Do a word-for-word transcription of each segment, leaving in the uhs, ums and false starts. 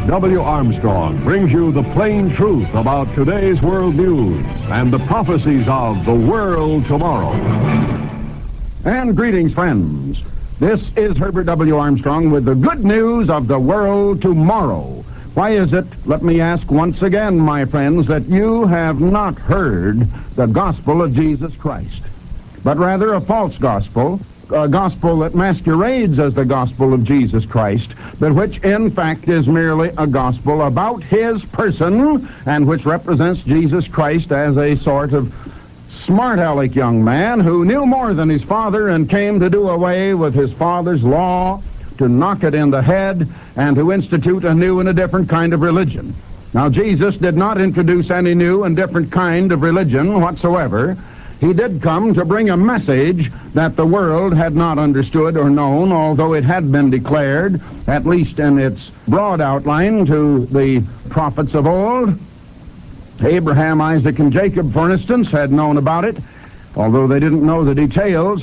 W. Armstrong brings you the plain truth about today's world news and the prophecies of the world tomorrow. And greetings, friends. This is Herbert W. Armstrong with the good news of the world tomorrow. Why is it, let me ask once again, my friends, that you have not heard the gospel of Jesus Christ, but rather a false gospel, a gospel that masquerades as the gospel of Jesus Christ, but which in fact is merely a gospel about his person, and which represents Jesus Christ as a sort of smart-aleck young man who knew more than his father and came to do away with his father's law, to knock it in the head, and to institute a new and a different kind of religion. Now, Jesus did not introduce any new and different kind of religion whatsoever. He did come to bring a message that the world had not understood or known, although it had been declared, at least in its broad outline, to the prophets of old. Abraham, Isaac, and Jacob, for instance, had known about it, although they didn't know the details.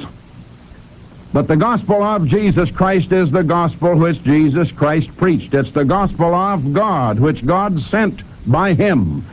But the gospel of Jesus Christ is the gospel which Jesus Christ preached. It's the gospel of God, which God sent by him.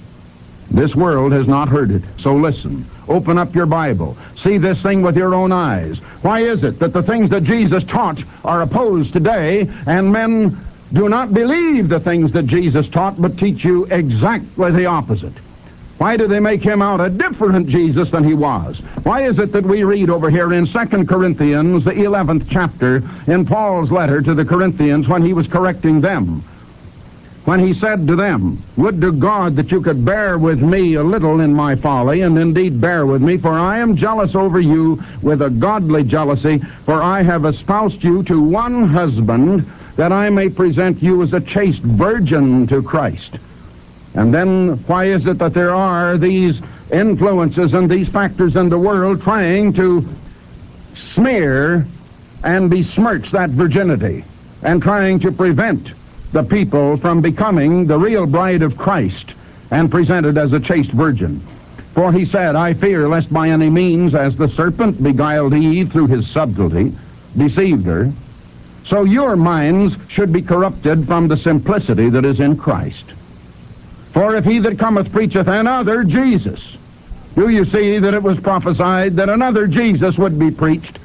This world has not heard it, so listen. Open up your Bible. See this thing with your own eyes. Why is it that the things that Jesus taught are opposed today, and men do not believe the things that Jesus taught, but teach you exactly the opposite? Why do they make him out a different Jesus than he was? Why is it that we read over here in Second Corinthians, the eleventh chapter, in Paul's letter to the Corinthians, when he was correcting them, when he said to them, "Would to God that you could bear with me a little in my folly, and indeed bear with me, for I am jealous over you with a godly jealousy, for I have espoused you to one husband, that I may present you as a chaste virgin to Christ." And then why is it that there are these influences and these factors in the world trying to smear and besmirch that virginity, and trying to prevent the people from becoming the real bride of Christ and presented as a chaste virgin? For he said, "I fear lest by any means, as the serpent beguiled Eve through his subtlety, deceived her, so your minds should be corrupted from the simplicity that is in Christ. For if he that cometh preacheth another Jesus," do you see that it was prophesied that another Jesus would be preached?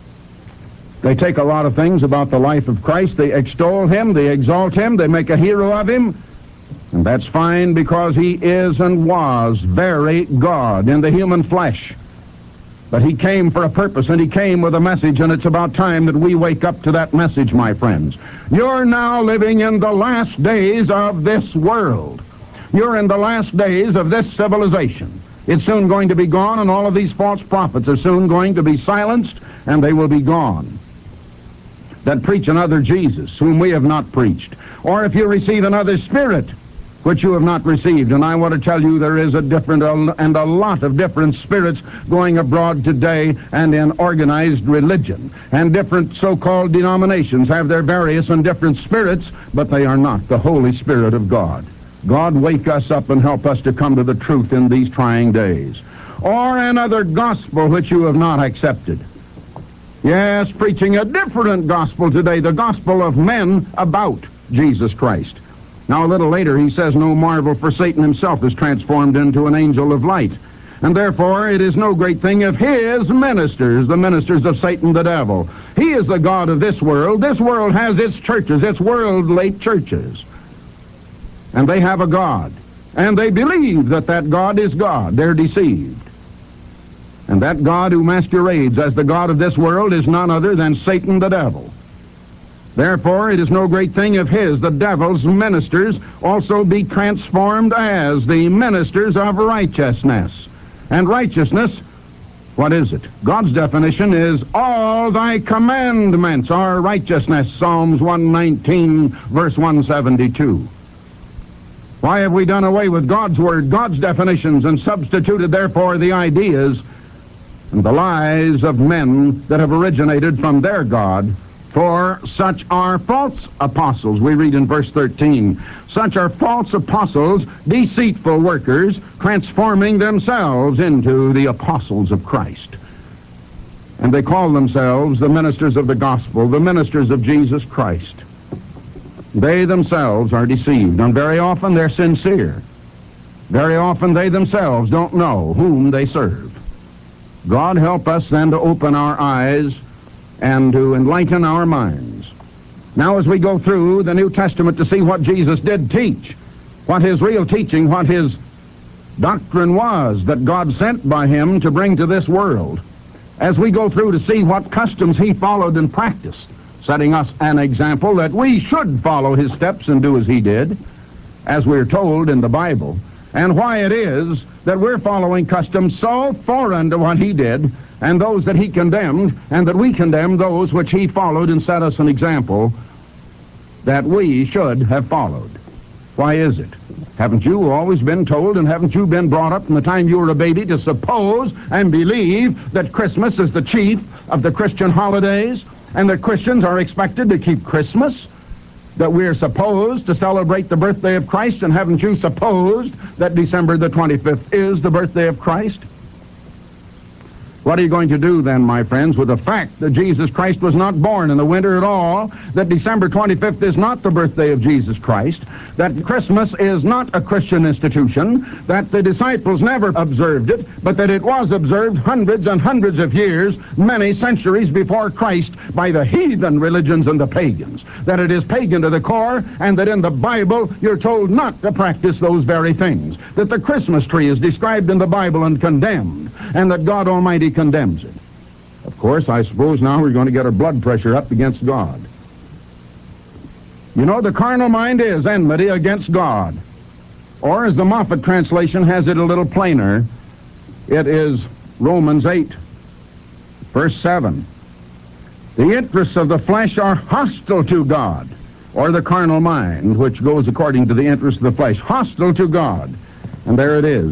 They take a lot of things about the life of Christ. They extol him, they exalt him, they make a hero of him. And that's fine, because he is and was very God in the human flesh. But he came for a purpose, and he came with a message, and it's about time that we wake up to that message, my friends. You're now living in the last days of this world. You're in the last days of this civilization. It's soon going to be gone, and all of these false prophets are soon going to be silenced, and they will be gone, that preach another Jesus, whom we have not preached. Or if you receive another spirit, which you have not received. And I want to tell you there is a different and a lot of different spirits going abroad today, and in organized religion. And different so-called denominations have their various and different spirits, but they are not the Holy Spirit of God. God, wake us up and help us to come to the truth in these trying days. Or another gospel which you have not accepted. Yes, preaching a different gospel today, the gospel of men about Jesus Christ. Now, a little later, he says, "No marvel, for Satan himself is transformed into an angel of light. And therefore it is no great thing if his ministers," the ministers of Satan the devil, he is the god of this world. This world has its churches, its worldly churches. And they have a god. And they believe that that god is God. They're deceived. And that God who masquerades as the god of this world is none other than Satan the devil. Therefore, it is no great thing if his, the devil's, ministers also be transformed as the ministers of righteousness. And righteousness, what is it? God's definition is all thy commandments are righteousness. Psalms one nineteen, verse one seventy-two. Why have we done away with God's word, God's definitions, and substituted, therefore, the ideas and the lies of men that have originated from their God? For such are false apostles. We read in verse thirteen, "Such are false apostles, deceitful workers, transforming themselves into the apostles of Christ." And they call themselves the ministers of the gospel, the ministers of Jesus Christ. they themselves are deceived, and very often they're sincere. Very often they themselves don't know whom they serve. God help us then to open our eyes and to enlighten our minds. Now, as we go through the New Testament to see what Jesus did teach, what his real teaching, what his doctrine was that God sent by him to bring to this world, as we go through to see what customs he followed and practiced, setting us an example that we should follow his steps and do as he did, as we're told in the Bible, and why it is that we're following customs so foreign to what he did and those that he condemned, and that we condemn those which he followed and set us an example that we should have followed. Why is it? Haven't you always been told, and haven't you been brought up from the time you were a baby to suppose and believe that Christmas is the chief of the Christian holidays, and that Christians are expected to keep Christmas, that we're supposed to celebrate the birthday of Christ, and haven't you supposed that December the twenty-fifth is the birthday of Christ? What are you going to do then, my friends, with the fact that Jesus Christ was not born in the winter at all, that December twenty-fifth is not the birthday of Jesus Christ, that Christmas is not a Christian institution, that the disciples never observed it, but that it was observed hundreds and hundreds of years, many centuries before Christ, by the heathen religions and the pagans, that it is pagan to the core, and that in the Bible you're told not to practice those very things, that the Christmas tree is described in the Bible and condemned, and that God Almighty condemns it. Of course, I suppose now we're going to get our blood pressure up against God. You know, the carnal mind is enmity against God. Or, as the Moffat translation has it a little plainer, it is Romans eight, verse seven. The interests of the flesh are hostile to God, or the carnal mind, which goes according to the interests of the flesh, hostile to God. And there it is.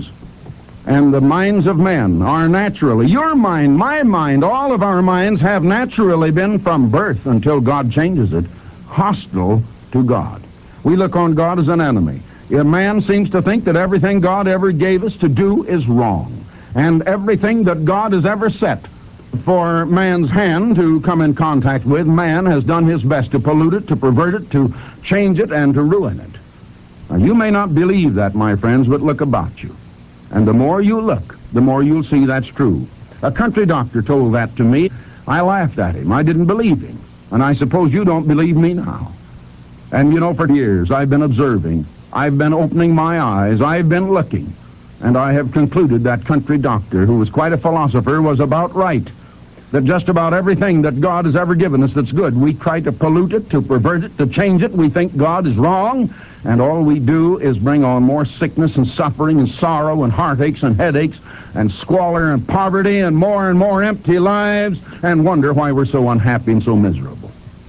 And the minds of men are naturally, your mind, my mind, all of our minds have naturally been from birth until God changes it, hostile to God. We look on God as an enemy. A man seems to think that everything God ever gave us to do is wrong, and everything that God has ever set for man's hand to come in contact with, man has done his best to pollute it, to pervert it, to change it, and to ruin it. Now, you may not believe that, my friends, but look about you. And the more you look, the more you'll see that's true. A country doctor told that to me. I laughed at him. I didn't believe him. And I suppose you don't believe me now. And you know, for years I've been observing. I've been opening my eyes. I've been looking. And I have concluded that country doctor, who was quite a philosopher, was about right. That just about everything that God has ever given us that's good, we try to pollute it, to pervert it, to change it. We think God is wrong, and all we do is bring on more sickness and suffering and sorrow and heartaches and headaches and squalor and poverty and more and more empty lives, and wonder why we're so unhappy and so miserable.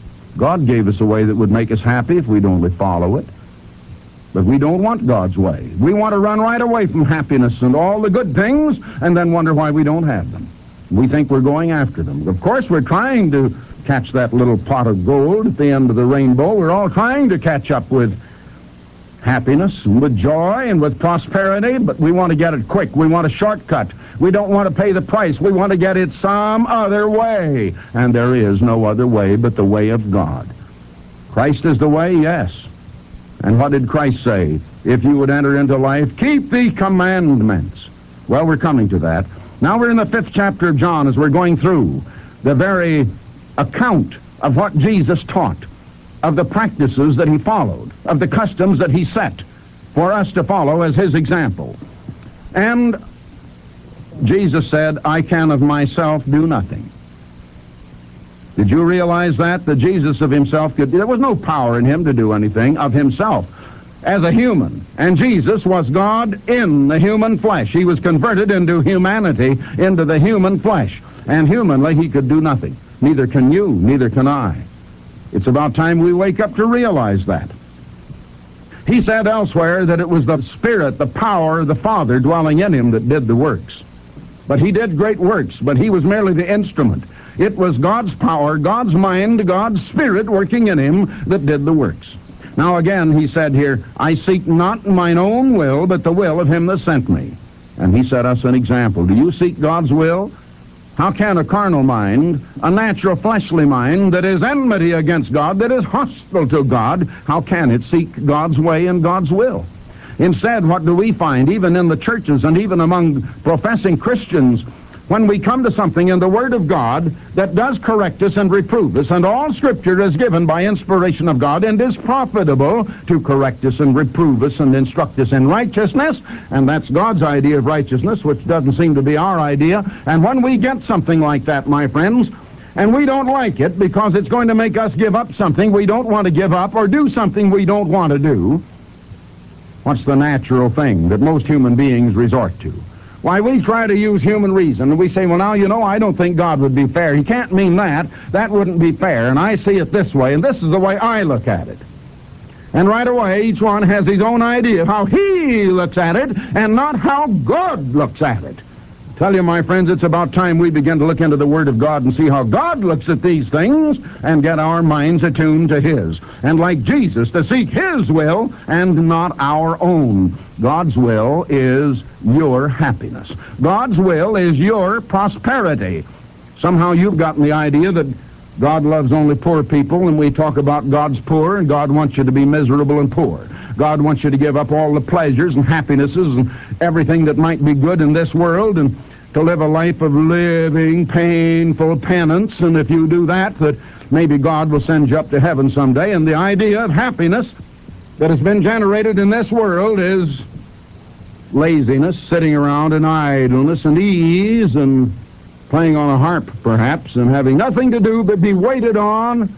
God gave us a way that would make us happy if we'd only follow it. But we don't want God's way. We want to run right away from happiness and all the good things and then wonder why we don't have them. We think we're going after them. Of course, we're trying to catch that little pot of gold at the end of the rainbow. We're all trying to catch up with happiness and with joy and with prosperity, but we want to get it quick. We want a shortcut. We don't want to pay the price. We want to get it some other way. And there is no other way but the way of God. Christ is the way, yes. And what did Christ say? If you would enter into life, keep the commandments. Well, we're coming to that. Now we're in the fifth chapter of John as we're going through the very account of what Jesus taught, of the practices that he followed, of the customs that he set for us to follow as his example. And Jesus said, I can of myself do nothing. Did you realize that? That Jesus of himself could, there was no power in him to do anything of himself as a human. And Jesus was God in the human flesh. He was converted into humanity, into the human flesh. And humanly, he could do nothing. Neither can you, neither can I. It's about time we wake up to realize that. He said elsewhere that it was the Spirit, the power of the Father dwelling in him that did the works. But he did great works, but he was merely the instrument. It was God's power, God's mind, God's Spirit working in him that did the works. Now again, he said here, I seek not mine own will, but the will of him that sent me. And he set us an example. Do you seek God's will? How can a carnal mind, a natural fleshly mind that is enmity against God, that is hostile to God, how can it seek God's way and God's will? Instead, what do we find, even in the churches and even among professing Christians, when we come to something in the Word of God that does correct us and reprove us, and all Scripture is given by inspiration of God and is profitable to correct us and reprove us and instruct us in righteousness, and that's God's idea of righteousness, which doesn't seem to be our idea. And when we get something like that, my friends, and we don't like it because it's going to make us give up something we don't want to give up or do something we don't want to do, what's the natural thing that most human beings resort to? Why, we try to use human reason, and we say, well, now, you know, I don't think God would be fair. He can't mean that. That wouldn't be fair, and I see it this way, and this is the way I look at it. And right away, each one has his own idea of how he looks at it, and not how God looks at it. I tell you, my friends, it's about time we begin to look into the Word of God and see how God looks at these things and get our minds attuned to His. And like Jesus, to seek His will and not our own. God's will is your happiness. God's will is your prosperity. Somehow you've gotten the idea that God loves only poor people, and we talk about God's poor, and God wants you to be miserable and poor. God wants you to give up all the pleasures and happinesses and everything that might be good in this world and to live a life of living, painful penance, and if you do that, that maybe God will send you up to heaven someday. And the idea of happiness that has been generated in this world is laziness, sitting around in idleness and ease and playing on a harp, perhaps, and having nothing to do but be waited on.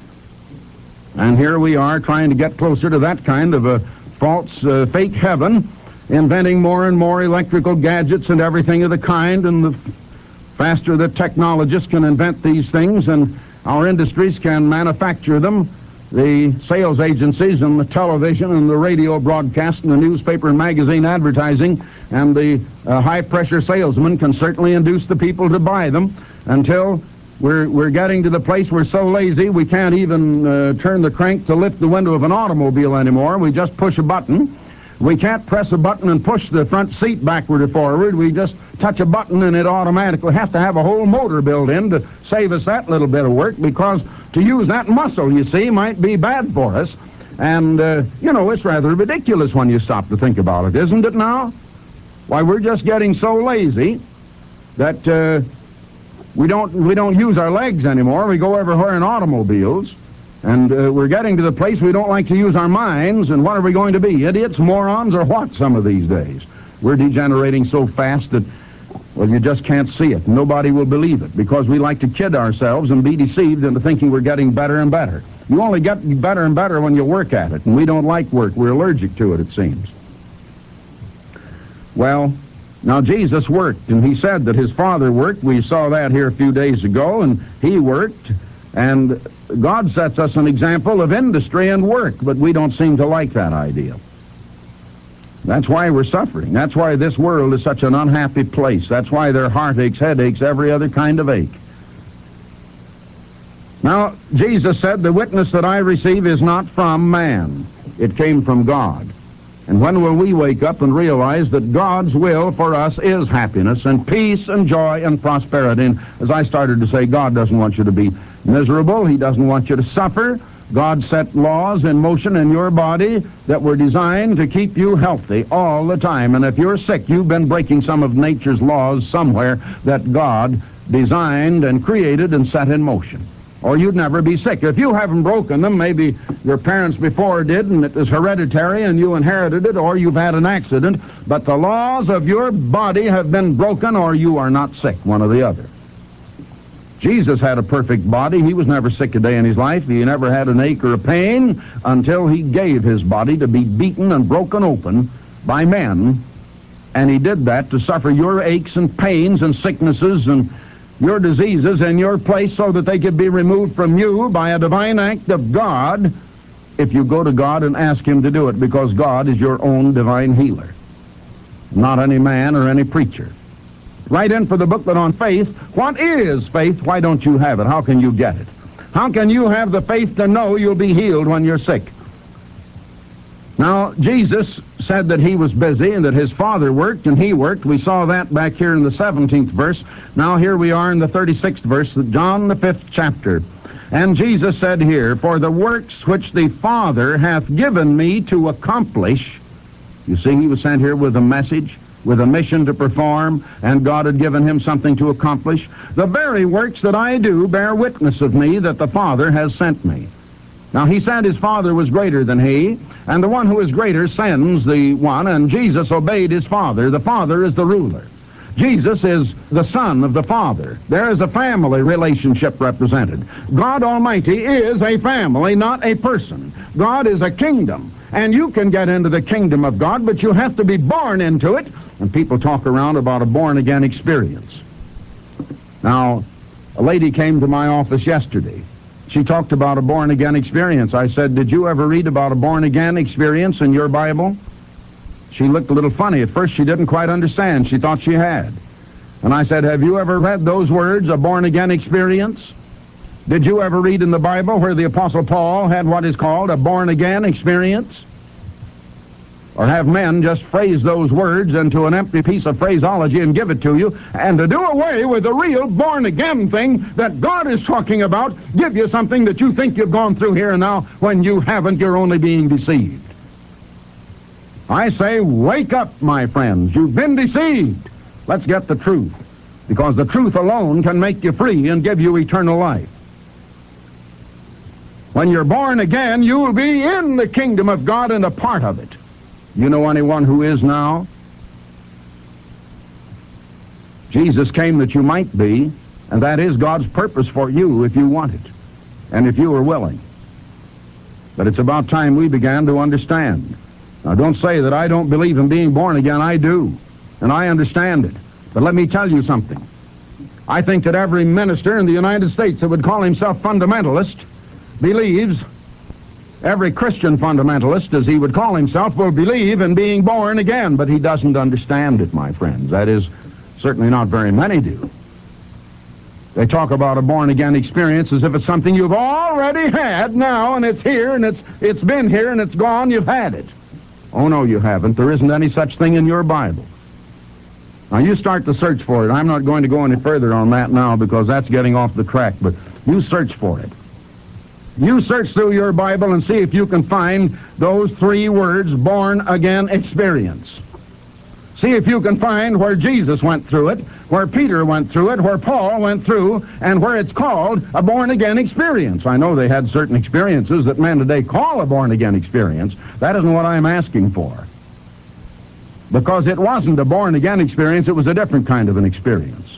And here we are trying to get closer to that kind of a false, uh, fake heaven, inventing more and more electrical gadgets and everything of the kind, and the faster the technologists can invent these things and our industries can manufacture them, the sales agencies and the television and the radio broadcast and the newspaper and magazine advertising and the uh, high-pressure salesmen can certainly induce the people to buy them until we're, we're getting to the place we're so lazy we can't even uh, turn the crank to lift the window of an automobile anymore. We just push a button. We can't press a button and push the front seat backward or forward. We just touch a button and it automatically has to have a whole motor built in to save us that little bit of work, because to use that muscle, you see, might be bad for us. And, uh, you know, it's rather ridiculous when you stop to think about it, isn't it now? Why, we're just getting so lazy that uh, we don't we don't use our legs anymore. We go everywhere in automobiles. And uh, we're getting to the place we don't like to use our minds, and what are we going to be, idiots, morons, or what some of these days? We're degenerating so fast that, well, you just can't see it. Nobody will believe it, because we like to kid ourselves and be deceived into thinking we're getting better and better. You only get better and better when you work at it, and we don't like work. We're allergic to it, it seems. Well, now Jesus worked, and he said that his Father worked. We saw that here a few days ago, and he worked. And God sets us an example of industry and work, but we don't seem to like that idea. That's why we're suffering. That's why this world is such an unhappy place. That's why there are heartaches, headaches, every other kind of ache. Now, Jesus said, the witness that I receive is not from man. It came from God. And when will we wake up and realize that God's will for us is happiness and peace and joy and prosperity? And as I started to say, God doesn't want you to be miserable. He doesn't want you to suffer. God set laws in motion in your body that were designed to keep you healthy all the time. And if you're sick, you've been breaking some of nature's laws somewhere that God designed and created and set in motion, or you'd never be sick. If you haven't broken them, maybe your parents before did, and it was hereditary and you inherited it, or you've had an accident, but the laws of your body have been broken, or you are not sick, one or the other. Jesus had a perfect body. He was never sick a day in his life. He never had an ache or a pain until he gave his body to be beaten and broken open by men, and he did that to suffer your aches and pains and sicknesses and your diseases in your place so that they could be removed from you by a divine act of God if you go to God and ask him to do it, because God is your own divine healer, not any man or any preacher. Write in for the booklet on faith. What is faith? Why don't you have it? How can you get it? How can you have the faith to know you'll be healed when you're sick? Now, Jesus said that he was busy and that his Father worked and he worked. We saw that back here in the seventeenth verse. Now here we are in the thirty-sixth verse, John the fifth chapter. And Jesus said here, "For the works which the Father hath given me to accomplish," you see, he was sent here with a message, with a mission to perform, and God had given him something to accomplish. "The very works that I do bear witness of me that the Father has sent me." Now, he said his Father was greater than he, and the one who is greater sends the one, and Jesus obeyed his Father. The Father is the ruler. Jesus is the Son of the Father. There is a family relationship represented. God Almighty is a family, not a person. God is a kingdom, and you can get into the kingdom of God, but you have to be born into it, and people talk around about a born-again experience. Now, a lady came to my office yesterday. She talked about a born-again experience. I said, "Did you ever read about a born-again experience in your Bible?" She looked a little funny. At first, she didn't quite understand. She thought she had. And I said, "Have you ever read those words, a born-again experience? Did you ever read in the Bible where the Apostle Paul had what is called a born-again experience? Or have men just phrase those words into an empty piece of phraseology and give it to you, and to do away with the real born-again thing that God is talking about, give you something that you think you've gone through here and now, when you haven't, you're only being deceived?" I say, wake up, my friends. You've been deceived. Let's get the truth, because the truth alone can make you free and give you eternal life. When you're born again, you will be in the kingdom of God and a part of it. You know anyone who is now? Jesus came that you might be, and that is God's purpose for you if you want it, and if you are willing. But it's about time we began to understand. Now, don't say that I don't believe in being born again. I do, and I understand it. But let me tell you something. I think that every minister in the United States that would call himself fundamentalist believes, every Christian fundamentalist, as he would call himself, will believe in being born again, but he doesn't understand it, my friends. That is, certainly not very many do. They talk about a born-again experience as if it's something you've already had now, and it's here, and it's it's been here, and it's gone. You've had it. Oh, no, you haven't. There isn't any such thing in your Bible. Now, you start to search for it. I'm not going to go any further on that now, because that's getting off the track, but you search for it. You search through your Bible and see if you can find those three words, born-again experience. See if you can find where Jesus went through it, where Peter went through it, where Paul went through, and where it's called a born-again experience. I know they had certain experiences that men today call a born-again experience. That isn't what I'm asking for. Because it wasn't a born-again experience, it was a different kind of an experience.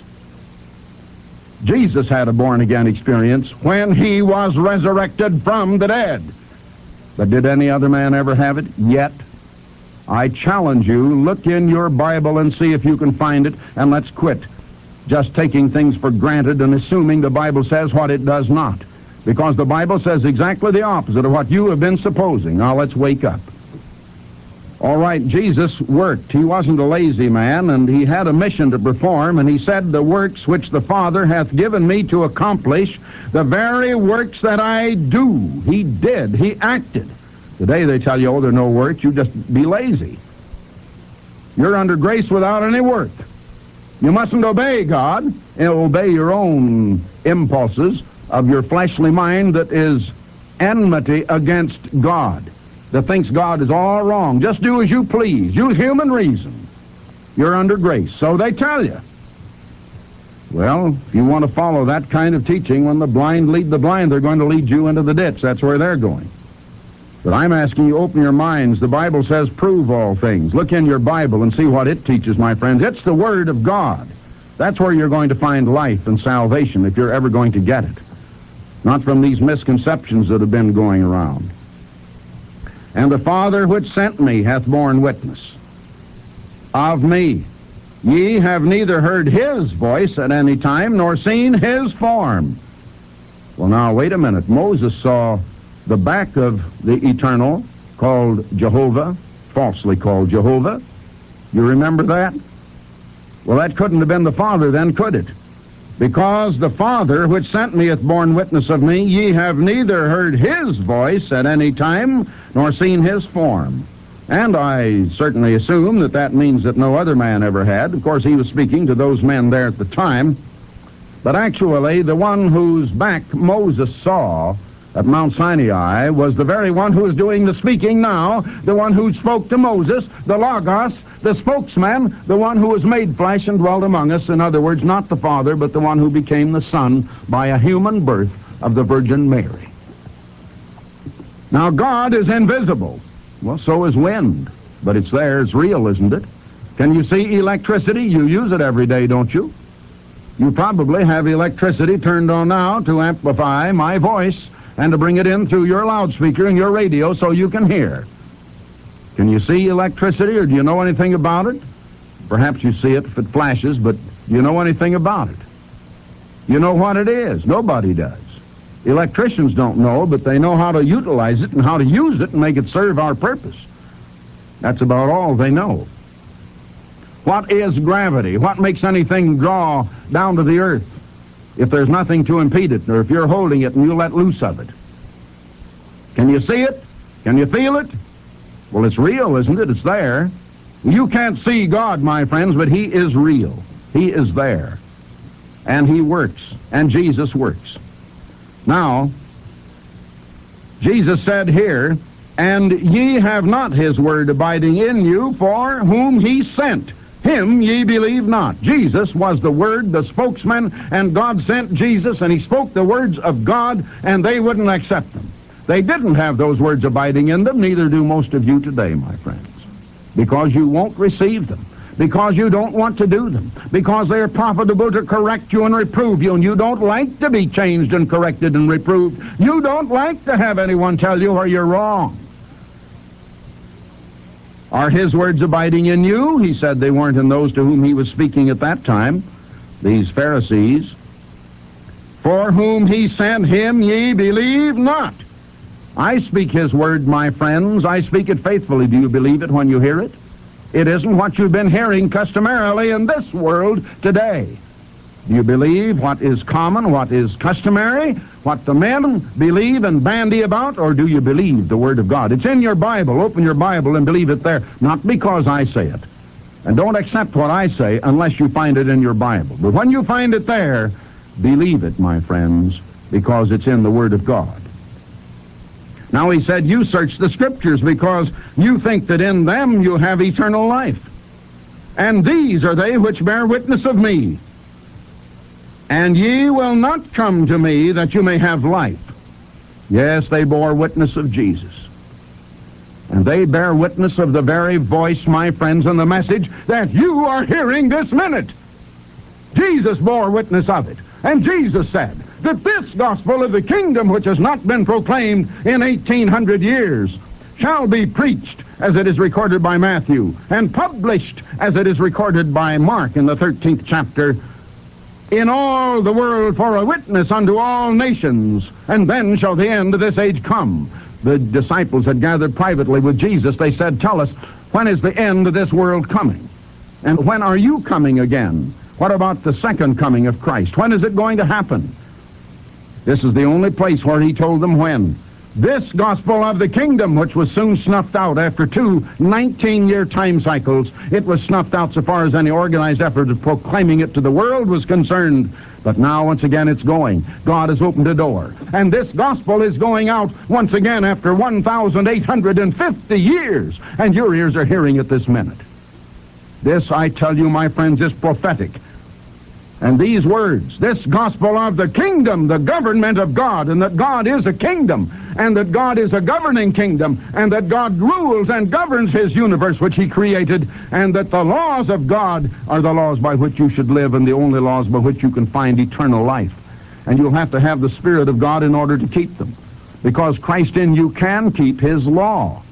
Jesus had a born-again experience when he was resurrected from the dead. But did any other man ever have it? Yet. I challenge you, look in your Bible and see if you can find it, and let's quit just taking things for granted and assuming the Bible says what it does not. Because the Bible says exactly the opposite of what you have been supposing. Now let's wake up. All right, Jesus worked. He wasn't a lazy man, and he had a mission to perform, and he said, "The works which the Father hath given me to accomplish, the very works that I do." He did. He acted. Today they tell you, "Oh, there are no works. You just be lazy. You're under grace without any work. You mustn't obey God. And obey your own impulses of your fleshly mind that is enmity against God, that thinks God is all wrong. Just do as you please. Use human reason. You're under grace." So they tell you. Well, if you want to follow that kind of teaching, when the blind lead the blind, they're going to lead you into the ditch. That's where they're going. But I'm asking you, open your minds. The Bible says, prove all things. Look in your Bible and see what it teaches, my friends. It's the Word of God. That's where you're going to find life and salvation, if you're ever going to get it. Not from these misconceptions that have been going around. "And the Father which sent me hath borne witness of me. Ye have neither heard his voice at any time, nor seen his form." Well, now, wait a minute. Moses saw the back of the Eternal, called Jehovah, falsely called Jehovah. You remember that? Well, that couldn't have been the Father then, could it? Because the Father which sent me hath borne witness of me, ye have neither heard his voice at any time, nor seen his form. And I certainly assume that that means that no other man ever had. Of course, he was speaking to those men there at the time. But actually, the one whose back Moses saw at Mount Sinai was the very one who is doing the speaking now, the one who spoke to Moses, the Logos, the spokesman, the one who was made flesh and dwelt among us. In other words, not the Father, but the one who became the Son by a human birth of the Virgin Mary. Now, God is invisible. Well, so is wind. But it's there, it's real, isn't it? Can you see electricity? You use it every day, don't you? You probably have electricity turned on now to amplify my voice and to bring it in through your loudspeaker and your radio so you can hear. Can you see electricity, or do you know anything about it? Perhaps you see it if it flashes, but do you know anything about it? You know what it is? Nobody does. Electricians don't know, but they know how to utilize it and how to use it and make it serve our purpose. That's about all they know. What is gravity? What makes anything draw down to the earth if there's nothing to impede it, or if you're holding it and you let loose of it? Can you see it? Can you feel it? Well, it's real, isn't it? It's there. You can't see God, my friends, but he is real. He is there. And he works. And Jesus works. Now, Jesus said here, and ye have not his word abiding in you, for whom he sent, him ye believe not. Jesus was the Word, the spokesman, and God sent Jesus, and he spoke the words of God, and they wouldn't accept them. They didn't have those words abiding in them, neither do most of you today, my friends, because you won't receive them, because you don't want to do them, because they're profitable to correct you and reprove you, and you don't like to be changed and corrected and reproved. You don't like to have anyone tell you where you're wrong. Are his words abiding in you? He said they weren't in those to whom he was speaking at that time, these Pharisees. For whom he sent, him ye believe not. I speak his word, my friends. I speak it faithfully. Do you believe it when you hear it? It isn't what you've been hearing customarily in this world today. Do you believe what is common, what is customary, what the men believe and bandy about, or do you believe the Word of God? It's in your Bible. Open your Bible and believe it there, not because I say it. And don't accept what I say unless you find it in your Bible. But when you find it there, believe it, my friends, because it's in the Word of God. Now he said, you search the Scriptures because you think that in them you have eternal life. And these are they which bear witness of me. And ye will not come to me that you may have life. Yes, they bore witness of Jesus. And they bear witness of the very voice, my friends, and the message that you are hearing this minute. Jesus bore witness of it. And Jesus said that this gospel of the kingdom, which has not been proclaimed in eighteen hundred years, shall be preached as it is recorded by Matthew, and published as it is recorded by Mark in the thirteenth chapter, in all the world for a witness unto all nations, and then shall the end of this age come. The disciples had gathered privately with Jesus. They said, tell us, when is the end of this world coming? And when are you coming again? What about the second coming of Christ? When is it going to happen? This is the only place where he told them when. This gospel of the kingdom, which was soon snuffed out after two nineteen-year time cycles, it was snuffed out so far as any organized effort of proclaiming it to the world was concerned. But now, once again, it's going. God has opened a door. And this gospel is going out once again after one thousand eight hundred fifty years. And your ears are hearing it this minute. This, I tell you, my friends, is prophetic. And these words, this gospel of the kingdom, the government of God, and that God is a kingdom, and that God is a governing kingdom, and that God rules and governs his universe which he created, and that the laws of God are the laws by which you should live, and the only laws by which you can find eternal life. And you'll have to have the Spirit of God in order to keep them, because Christ in you can keep his law.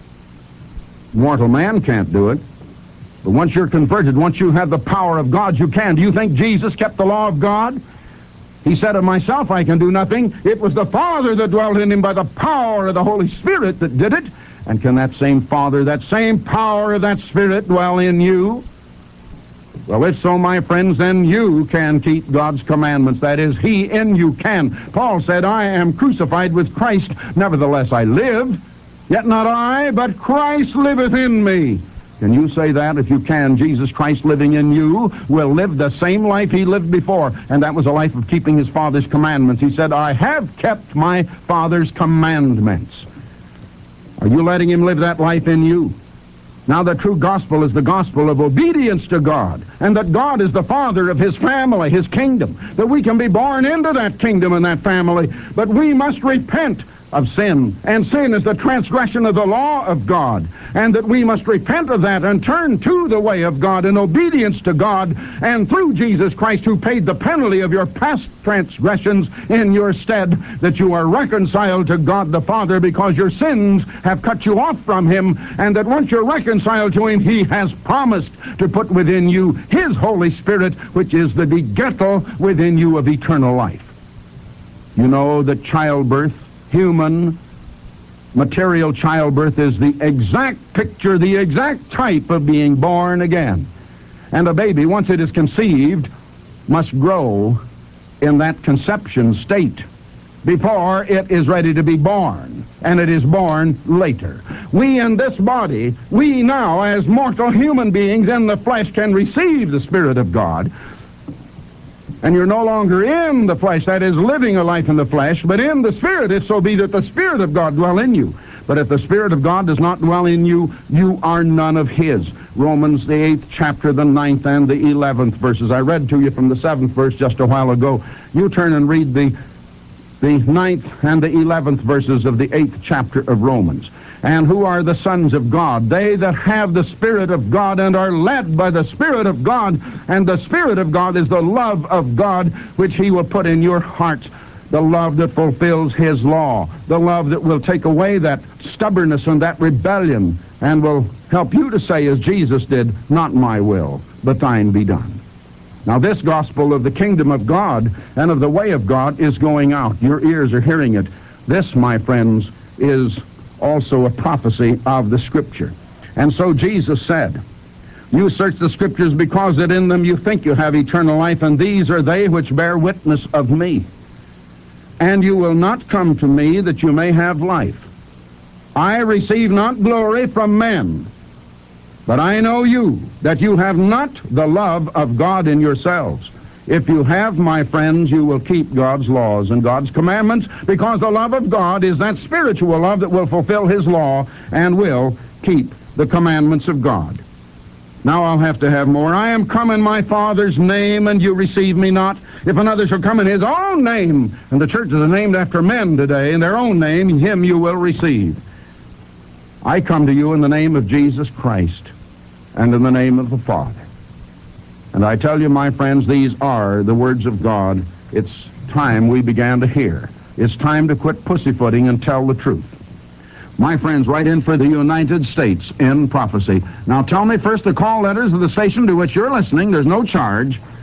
Mortal man can't do it. But once you're converted, once you have the power of God, you can. Do you think Jesus kept the law of God? He said, of myself I can do nothing. It was the Father that dwelt in him by the power of the Holy Spirit that did it. And can that same Father, that same power of that Spirit dwell in you? Well, if so, my friends, then you can keep God's commandments. That is, He in you can. Paul said, I am crucified with Christ. Nevertheless, I live. Yet not I, but Christ liveth in me. Can you say that? If you can, Jesus Christ living in you will live the same life He lived before, and that was a life of keeping His Father's commandments. He said, I have kept my Father's commandments. Are you letting Him live that life in you? Now, the true gospel is the gospel of obedience to God, and that God is the Father of His family, His kingdom, that we can be born into that kingdom and that family, but we must repent of sin, and sin is the transgression of the law of God, and that we must repent of that and turn to the way of God in obedience to God, and through Jesus Christ, who paid the penalty of your past transgressions in your stead, that you are reconciled to God the Father because your sins have cut you off from Him, and that once you're reconciled to Him, He has promised to put within you His Holy Spirit, which is the begettal within you of eternal life. You know that childbirth, human, material childbirth, is the exact picture, the exact type of being born again. And a baby, once it is conceived, must grow in that conception state before it is ready to be born, and it is born later. We in this body, we now as mortal human beings in the flesh can receive the Spirit of God. And you're no longer in the flesh, that is, living a life in the flesh, but in the Spirit, if so be that the Spirit of God dwell in you. But if the Spirit of God does not dwell in you, you are none of His. Romans, the eighth chapter, the ninth and the eleventh verses. I read to you from the seventh verse just a while ago. You turn and read the, the ninth and the eleventh verses of the eighth chapter of Romans. And who are the sons of God? They that have the Spirit of God and are led by the Spirit of God. And the Spirit of God is the love of God, which He will put in your heart. The love that fulfills His law. The love that will take away that stubbornness and that rebellion, and will help you to say, as Jesus did, not my will, but thine be done. Now, this gospel of the kingdom of God and of the way of God is going out. Your ears are hearing it. This, my friends, is also a prophecy of the Scripture. And so Jesus said, you search the Scriptures because that in them you think you have eternal life, and these are they which bear witness of me. And you will not come to me that you may have life. I receive not glory from men, but I know you, that you have not the love of God in yourselves. If you have, my friends, you will keep God's laws and God's commandments, because the love of God is that spiritual love that will fulfill His law and will keep the commandments of God. Now I'll have to have more. I am come in my Father's name, and you receive me not. If another shall come in his own name, and the churches are named after men today, in their own name, him you will receive. I come to you in the name of Jesus Christ, and in the name of the Father. And I tell you, my friends, these are the words of God. It's time we began to hear. It's time to quit pussyfooting and tell the truth. My friends, write in for the United States in prophecy. Now tell me first the call letters of the station to which you're listening. There's no charge.